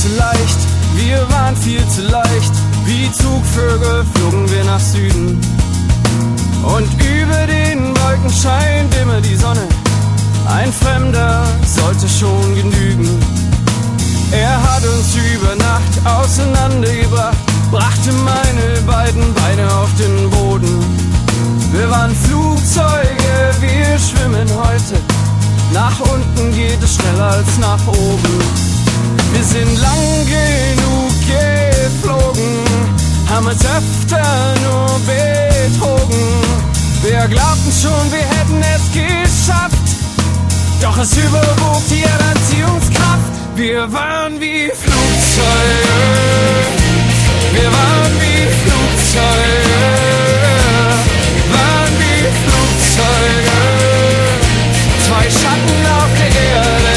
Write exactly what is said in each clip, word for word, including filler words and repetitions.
zu leicht, wir waren viel zu leicht. Wie Zugvögel flogen wir nach Süden. Und über den Wolken scheint immer die Sonne. Ein Fremder sollte schon genügen. Er hat uns über Nacht auseinandergebracht, brachte meine beiden Beine auf den Boden. Wir waren Flugzeuge, wir schwimmen heute. Nach unten geht es schneller als nach oben. Wir sind lang genug geflogen, haben uns öfter nur betrogen. Wir glaubten schon, wir hätten es geschafft, doch es überwog die Anziehungskraft. Wir waren wie Flugzeuge, wir waren wie Flugzeuge, waren wie Flugzeuge, zwei Schatten auf der Erde.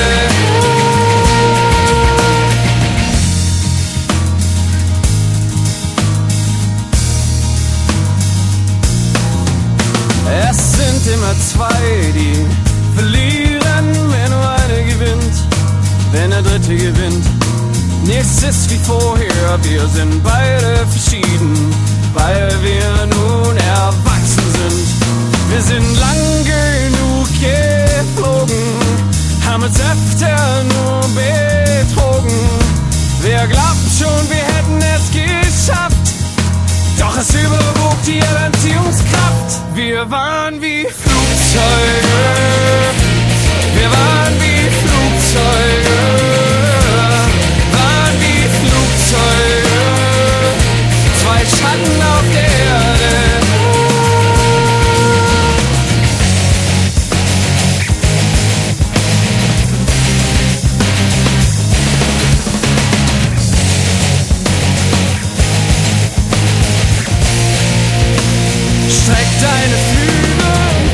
Es sind immer zwei, die verlieren, wenn nur einer gewinnt, wenn der dritte gewinnt. Nichts ist wie vorher, wir sind beide verschieden, weil wir nun erwachsen sind. Wir sind lang genug geflogen, haben uns öfter nur betrogen. Wir glaubten schon, wir hätten es geschafft, doch es überwog die Anziehungskraft. Wir waren wie Flugzeuge, wir waren wie Flugzeuge, waren wie Flugzeuge, zwei Schatten auf der Erde. Streck deine Flügel und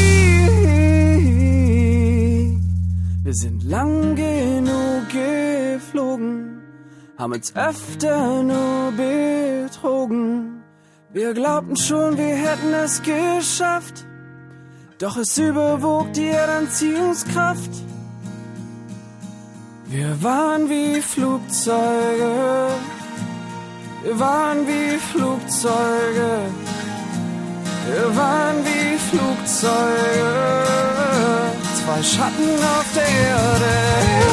flieh. Wir sind lang genug geflogen, haben uns öfter nur betrogen. Wir glaubten schon, wir hätten es geschafft, doch es überwog die Erdanziehungskraft. Wir waren wie Flugzeuge, wir waren wie Flugzeuge, wir waren wie Flugzeuge, zwei Schatten auf der Erde.